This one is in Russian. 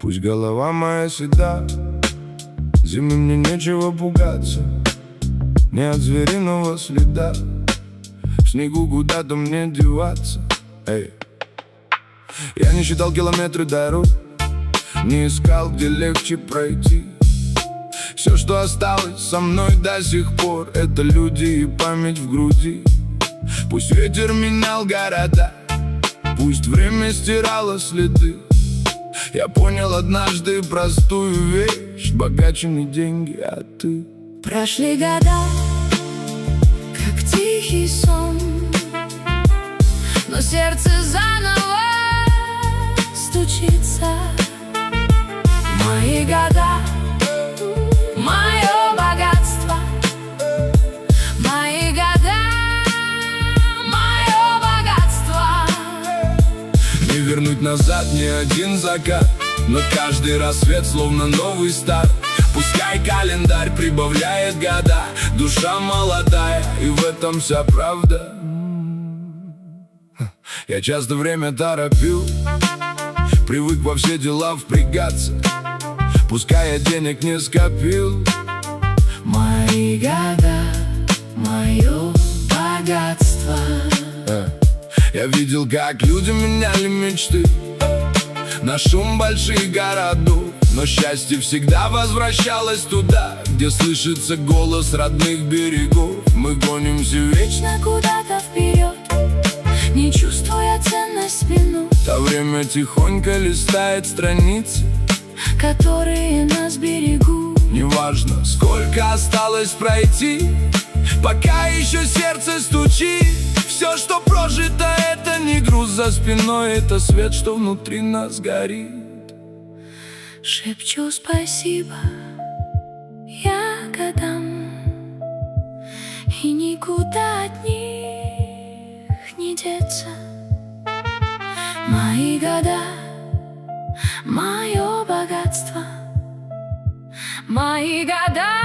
Пусть голова моя седа, зимы мне нечего пугаться, ни от звериного следа, в снегу куда-то мне деваться. Эй. Я не считал километры дорог, не искал, где легче пройти. Все, что осталось со мной до сих пор, это люди и память в груди. Пусть ветер менял города, пусть время стирало следы. Я понял однажды простую вещь: богаче не деньги, а ты. Прошли года, как тихий сон, но сердце заново стучится. Мои года, мое богатство. Мои года, мое богатство. Не вернуть назад ни один закат, но каждый рассвет словно новый старт. Пускай календарь прибавляет года, душа молодая, и в этом вся правда. Я часто время торопил, привык во все дела впрягаться, пускай я денег не скопил. Мои года, мое богатство. Я видел, как люди меняли мечты на шум больших городов, но счастье всегда возвращалось туда, где слышится голос родных берегов. Мы гонимся вечно куда-то вперед, не чувствуя ценность минут. А время тихонько листает страницы, которые нас берегут. Неважно, сколько осталось пройти, пока еще сердце стучит. Все, что прожито, это не груз за спиной, это свет, что внутри нас горит. Шепчу спасибо ягодам, и никуда от них не деться. Мои года, мое богатство. Мои года.